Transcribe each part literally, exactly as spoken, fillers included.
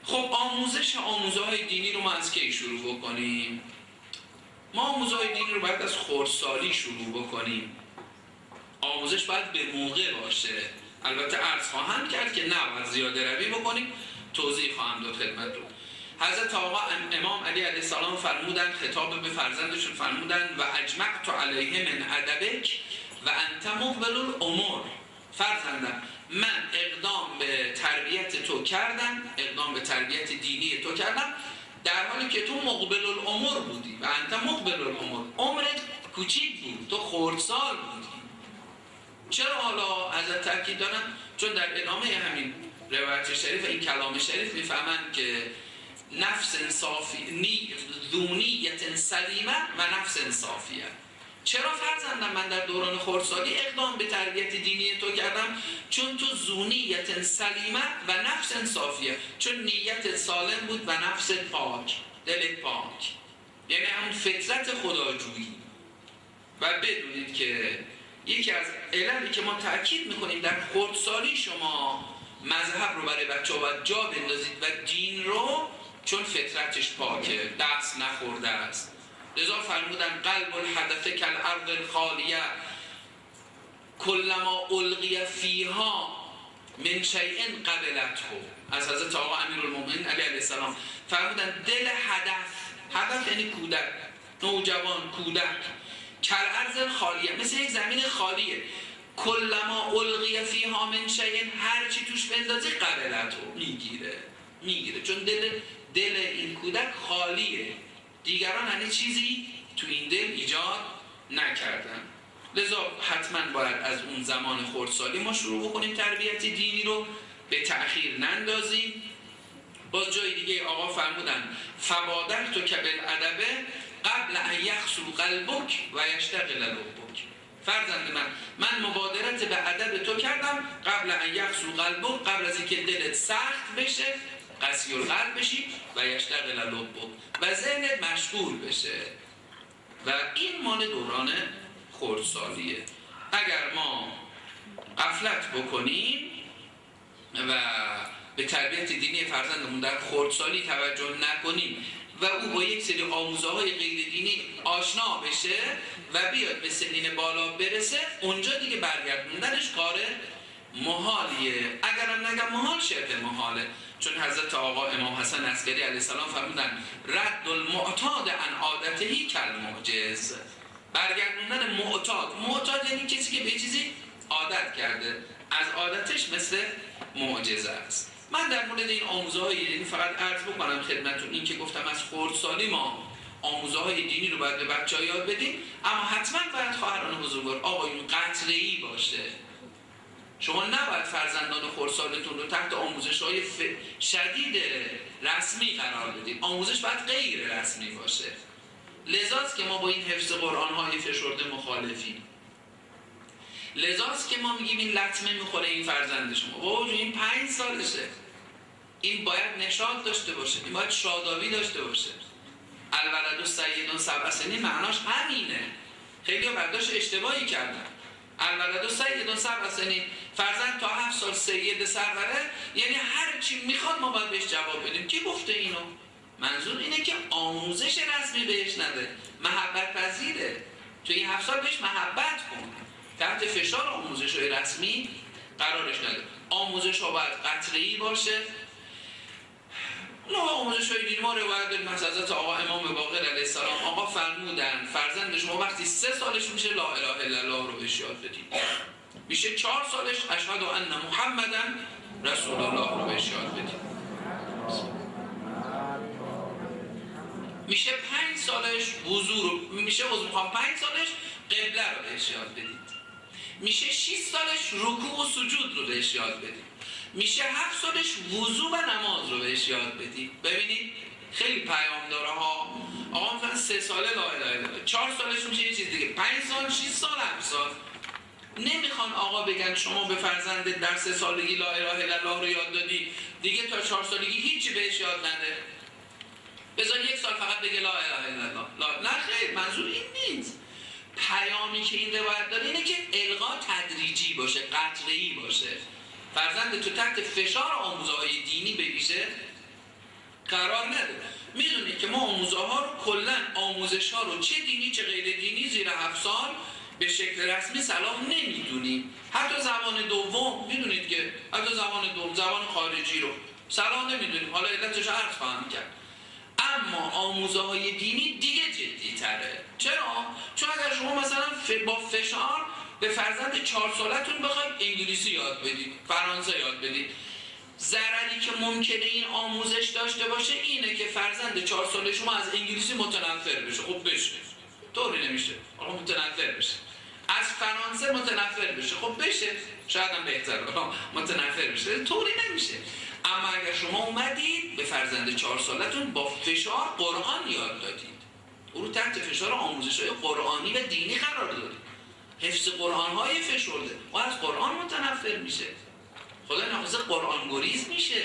خب آموزش آموزه های دینی رو ما از کی شروع بکنیم؟ ما آموزه های دینی رو باید از خردسالی شروع بکنیم. آموزش باید به موقع باشه. البته عرض خواهم کرد که نباید زیاده روی بکنیم، توضیح خواهم داد خدمتتون. حضرت آقا امام علی علیه السلام فرمودن، خطاب به فرزندشون فرمودن و اجمعت علیه من ادبک و انت مقبل الامور. فرزندم من اقدام به تربیت تو کردم، اقدام به تربیت دینی تو کردم در حالی که تو مقبل الامور بودی و انت مقبل الامور. عمرت کوچیک بود، تو خردسال بودی. چرا حالا حضرت تاکید دارن؟ چون در ادامه همین روایت شریف این کلام شریف میفهمند که نفس صافی نی ذونیت سلیمه و نفس صافیه. چرا فرزندم من در دوران خردسالی اقدام به تربیت دینی تو کردم؟ چون تو ذونیت سلیمه و نفس صافیه، چون نیت سالم بود و نفس پاک، دل پاک، یعنی همون فطرت خداجویی. و بدونید که یکی از عللی که ما تأکید میکنیم در خردسالی شما مذهب رو برای بچه ها باید جا بندازید و دین رو، چون فطرتش پاکه، دست نخورده است. لذا فرمودن قلب الحدث کالارض الخالیه کلما القی فیها من شیء قبلته. از حضرت آقا امیرالمومنین علی علیه السلام فرمودن دل حدث، حدث یعنی کودک، نوجوان، کودک، کالارض خالیه، مثل یک زمین خالیه، کلما القی فیها من شیء، هر چی توش بندازی قبلته، میگیره میگیره چون دل دل این کودک خالیه، دیگران هنه چیزی تو این دل ایجاد نکردن. لذا حتما باید از اون زمان خردسالی ما شروع بکنیم تربیت دینی رو، به تأخیر نندازیم. باز جای دیگه آقا فرمودن فبادر تو که بالادب قبل ان یخسو قلبک و یشتغل لبک. فرزند من من مبادرت به ادب تو کردم قبل ان یخسو قلبک، قبل از اینکه دلت سخت بشه، قسی القلب بشی، و یشتغل لبک، و ذهنت مشغول بشه. و این مال دوران خردسالیه. اگر ما غفلت بکنیم و به تربیت دینی فرزندمون در خردسالی توجه نکنیم و او با یک سری آموزه های غیر دینی آشنا بشه و بیاد به سنین بالا برسه، اونجا دیگه برگردوندنش کار محالیه. اگرم نگم محال، شبه محاله. چون حضرت آقا امام حسن عسکری علیه السلام فرمودن رد المعتاد عن عادته کالمعجز. برگردوندن معتاد، معتاد یعنی کسی که به چیزی عادت کرده، از عادتش مثل معجزه است. من در مورد این آموزه های دینی فقط عرض بکنم خدمتتون، این که گفتم از خردسالی ما آموزه های دینی رو باید به بچه‌ها یاد بدیم، اما حتما باید خواهران بزرگوار آقایون قطره‌ای باشه. شما نباید فرزندان خردسالتون رو تحت آموزش های ف... شدید رسمی قرار بدید. آموزش باید غیر رسمی باشه. لذاست که ما با این حفظ قرآن های فشرده مخالفیم. لذاست که ما میگیم این لطمه میخوره این فرزند شما، بابا این پنج سالشه، این باید نشاط داشته باشه، این باید شادابی داشته باشه. الولد سید سبع سنین معناش همینه. خیلی ها برداشت اشتباهی کردن. الولد سید سبع سنین، فرزند تا هفت سال سید سروره، یعنی هر چی میخواد ما باید بهش جواب بدیم. کی گفته اینو؟ منظور اینه که آموزش رسمی بهش نده، محبت پذیره. تو این هفت سال بهش محبت کن، تحت فشار آموزش های رسمی قرارش نده. آموزش ها باید قطعی باشه. نه آموزش های دینی ما روایت داریم از حضرت آقا امام باقر علیه السلام، آقا فرمودن فرزند شما وقتی سه سالش میشه لا اله الا الله رو بهش یاد بدید، میشه چهار سالش اشهد ان محمدا رسول الله رو بهش یاد بدید، میشه پنج سالش وضو رو، میشه وضو میخوام پنج سالش قبله رو بهش یاد بدید، میشه شش سالش رکوع و سجود رو بهش یاد بدید، میشه هفت سالش وضو و نماز رو بهش یاد بدید. ببینید خیلی پیام داره ها. آقا مثلا سه ساله لا اله الا الله، چهار سالش میشه یه چیز دیگه، پنج سال، شش سال، هفت سال. نمیخوان آقا بگن شما به فرزند در سه سالگی لا اله الا الله رو یاد دادی، دیگه تا چهار سالگی هیچی بهش یاد نده، بذار یک سال فقط بگه لا اله الا الله. لا، نه خیر، منظور این نیست. پیامی که این روایت داره اینه که القا تدریجی باشه، قطعی باشه. فرزند تو تحت فشار آموزه‌های دینی ببیشه، قرار نده. میدونید که ما آموزه ها رو کلا آموزش ها رو چه دینی چه غیر دینی زیر هفت سال به شکل رسمی صلاح نمیدونیم. حتی زبان دوم میدونید که حتی زبان دوم زبان خارجی رو صلاح نمیدونیم. حالا علتش عرض خواهم کرد. اما آموزه های دینی دیگه جدی تره. چرا؟ چون اگر شما مثلا با فشار به فرزند چهار سالتون بخواید انگلیسی یاد بدید، فرانسه یاد بدید، ضرری که ممکنه این آموزش داشته باشه اینه که فرزند چهار ساله شما از انگلیسی متنفر بشه. خب بشه، طوری نمیشه، آقا متنفر بشه. از فرانسه متنفر بشه. خب بشه، شاید هم بهتره متنفر بشه، طوری نمیشه. اما اگر شما اومدید به فرزند چهار سالتون با فشار قرآن یاد دادید، او رو تحت فشار آموزش‌های قرآنی و دینی قرار دادید، حفظ قرآن‌های فشرده، و از قرآن متنفر میشه، خدا نخواسته قرآن گریز میشه.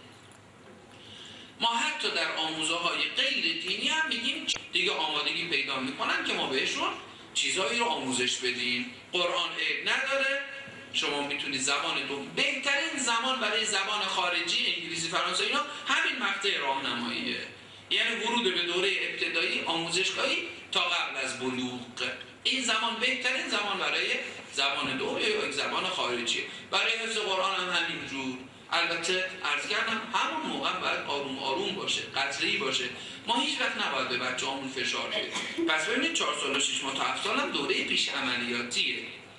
ما حتی در آموزه های غیر دینی هم میگیم دیگه آمادگی پیدا میکنن که ما بهشون چیزایی رو آموزش بدیم. قرآن عیب نداره، شما میتونید زبان دو بهترین زمان برای زبان خارجی انگلیسی فرانسه اینا همین مقطع راهنماییه، یعنی ورود به دوره ابتدایی آموزشگاهی تا قبل از بلوغ. این زمان بهترین زمان برای زبان دو یا یک زبان خارجی. برای حفظ قرآن هم همینجور. البته عرض کردم همون موقع باید آروم آروم باشه، قطعی باشه. ما هیچ وقت نباید به بچه‌هامون فشار بدیم. پس ببینید چهار سال و شش ماه تا هفت سال هم دوره پیش عملیاتیه.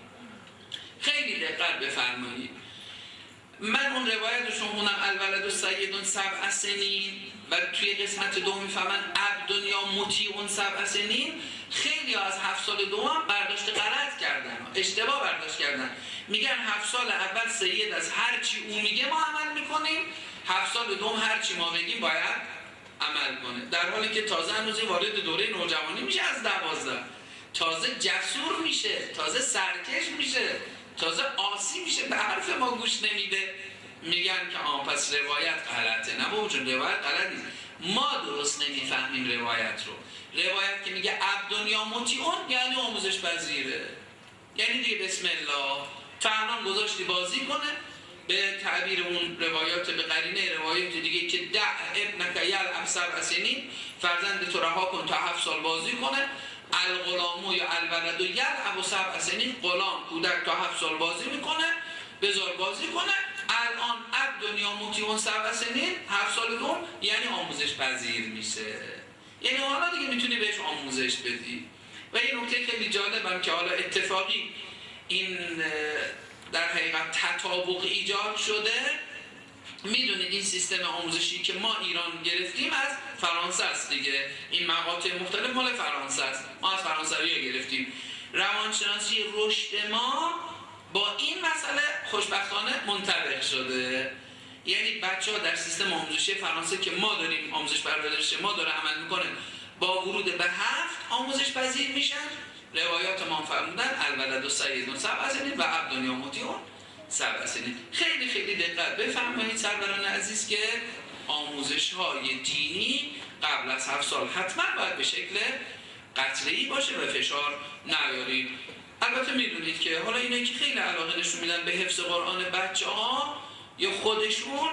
خیلی دقت بفرمایید. من اون روایت رو شما الولد سید سبع سنین و توی قسمت دوم میفهمن عبد یا مطیع سبع سنین، خیلی از هفت سال دوم برداشت غلط کردن، اشتباه برداشت کردن. میگن هفت سال اول سید از هر چی اون میگه ما عمل میکنیم، هفت سال دوم هر چی ما بگیم باید عمل کنه، در حالی که تازه هنوز وارد دوره نوجوانی میشه، از دوازده تازه جسور میشه، تازه سرکش میشه، تازه آسی میشه، به حرف ما گوش نمیده. میگن که آن پس روایت غلطه. نه بابا جون، روایت غلط نیست، ما درست نمیفهمیم روایت رو. روایت که میگه عبد یا مطیعون یعنی آموزش پذیره، یعنی دیگه بسم الله فرمان گذاشتی بازی کنه، به تعبیر اون روایات به قرینه روایات دیگه که دع ابنک یلعب سبع سنین، فرزند تو رها کن تا هفت سال بازی کنه. الغلامو یا الولد یلعب سبع سنین، غلام کودک تا هفت سال بازی میکنه، بذار بازی کنه. الان عبد دنیا مطیعون سبع سنین، هفت سال دوم یعنی آموزش پذیر میشه، یعنی حالا دیگه میتونی بهش آموزش بدی. و این نکته خیلی جالبم که حالا اتفاقی این در حقیقت تطابق ایجاد شده. میدونید این سیستم آموزشی که ما ایران گرفتیم از فرانسه است دیگه، این مقاطع مختلف مال فرانسه است، ما از فرانسوی گرفتیم. روانشناسی رشد ما با این مسئله خوشبختانه منطبق شده، یعنی بچه‌ها در سیستم آموزشی فرانسه که ما داریم آموزش پرورش ما داره عمل میکنه، با ورود به هفت آموزش پذیر میشن. روایات ما فرمودن الولد و سید سبع سنین و عبد یا مطیعون سبع سنین. خیلی خیلی دقت بفرمایید سروران عزیز که آموزش های دینی قبل از هفت سال حتما باید به شکل قطعی باشه و فشار نیارید. البته میدونید که حالا اینه که خیلی علاقه نشون میدن به حفظ قرآن بچه ها یا خودشون،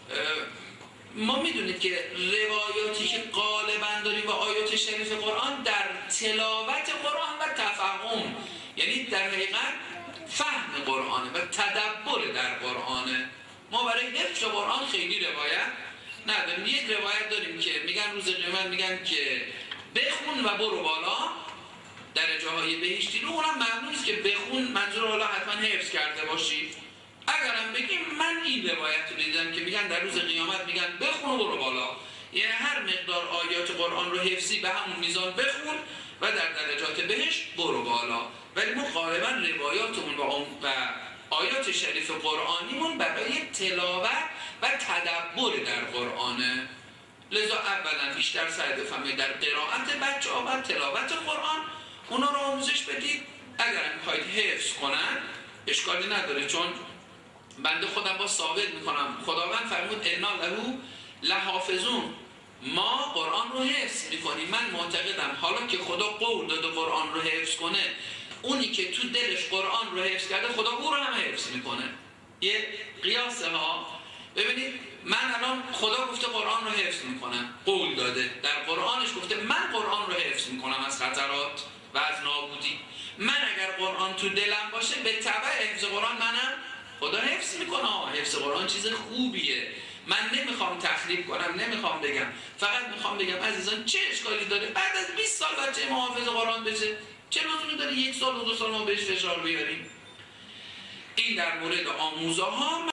ما میدونید که روایاتی که غالبا داریم و آیات شریف قرآن در تلاوت قرآن و تفهم، یعنی در حقیقت فهم قرآنه و تدبر در قرآنه. ما برای حفظ قرآن خیلی روایت نداریم. یک روایت داریم که میگن روز قیامت میگن که بخون و برو بالا درجه های بهشتی رو، اونم ممنون است که بخون منظور حالا حتما حفظ کرده باشی. اگرم بگیم من این روایت رو دیدم که میگن در روز قیامت میگن بخون و برو بالا، یعنی هر مقدار آیات قرآن رو حفظی به همون میزان بخون و در درجات بهش برو بالا. ولی ما غالبا روایاتمون و آیات شریف قرآنیمون برای تلاوت و تدبر در قرآنه. لذا اولا بیشتر سعی بفرمایید در قرائت بچه‌ها و تلاوت قرآن اونا رو آموزش بدید. اگر میخواید حفظ کنن اشکالی نداره، چون بنده خودم با ثابت میکنم خداوند فرمود انا له لحافظون، ما قرآن رو حفظ میکنیم. من معتقدم حالا که خدا قول داده قرآن رو حفظ کنه، اونی که تو دلش قرآن رو حفظ کرده خدا او رو هم حفظ میکنه. یه قیاسه ها ببینید من الان خدا گفته قرآن رو حفظ میکنم، قول داده در قرآنش گفته من قرآن رو حفظ میکنم از خطرات و از نابودی. من اگر قرآن تو دلم باشه به تبع حفظ قرآن منم خدا حفظ میکنه. حفظ قرآن چیز خوبیه. من نمیخوام تخریب کنم، نمیخوام بگم، فقط میخوام بگم عزیزان چه اشکالی داره بعد از بیست سال بچه ما حافظ قرآن بشه؟ چه لزومی داره یک سال و دو سال ما بهش فشار بیاریم؟ این در مورد آموزه ها.